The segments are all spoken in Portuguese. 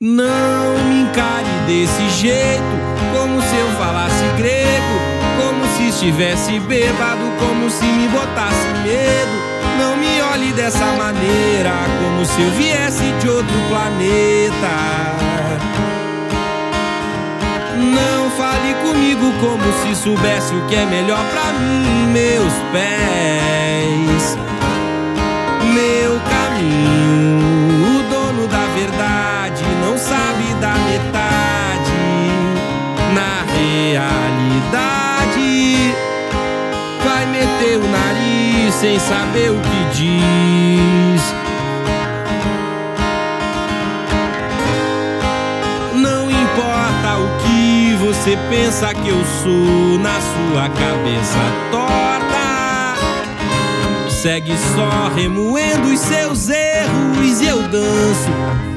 Não me encare desse jeito, como se eu falasse grego, como se estivesse bêbado, como se me botasse medo. Não me olhe dessa maneira, como se eu viesse de outro planeta. Não fale comigo como se soubesse o que é melhor pra mim. Meus pés, meu caminho, o dono da verdade não sabe da metade. Na realidade, vai meter o nariz sem saber o que diz. Não importa o que você pensa que eu sou na sua cabeça torta. Segue só remoendo os seus erros e eu danço.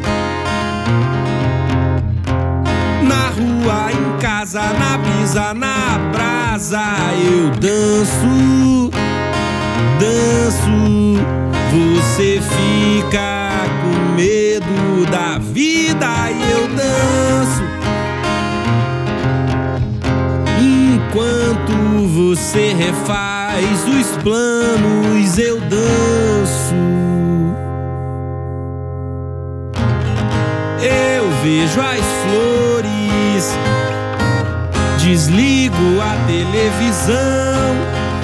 Na rua, em casa, na brisa, na brasa, eu danço, danço. Você fica com medo da vida e eu danço. Enquanto você refaz os planos, eu danço. Eu vejo as flores, desligo a televisão.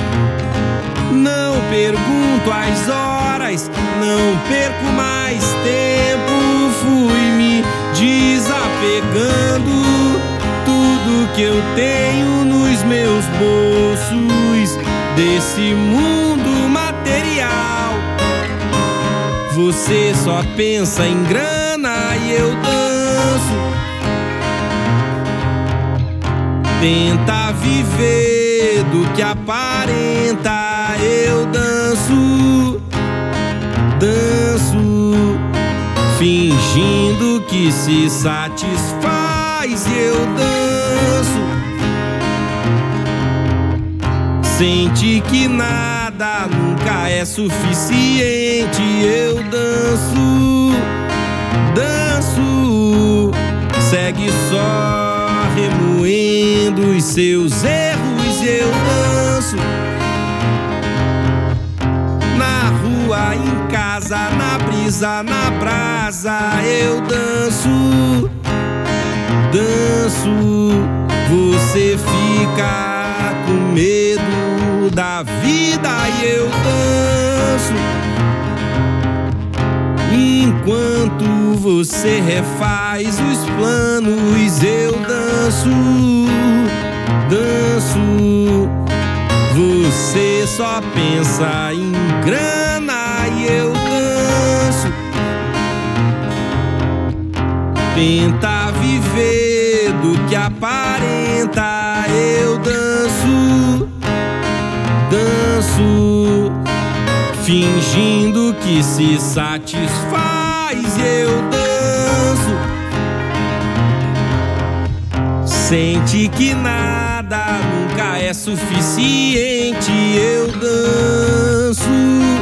Não pergunto as horas, não perco mais tempo. Fui me desapegando. Tudo que eu tenho nos meus bolsos desse mundo material. Você só pensa em grana e eu danço. Tenta viver do que aparenta, eu danço, danço, fingindo que se satisfaz, eu danço. Sente que nada nunca é suficiente, eu danço, danço. Segue só remoendo os seus erros, eu danço. Na rua, em casa, na brisa, na brasa, eu danço, danço. Você fica com medo da vida e eu danço. Enquanto você refaz os planos, eu danço, danço. Você só pensa em grana e eu danço. Tenta viver do que aparenta, eu danço, danço. Fingindo que se satisfaz, eu danço. Sente que nada nunca é suficiente, eu danço.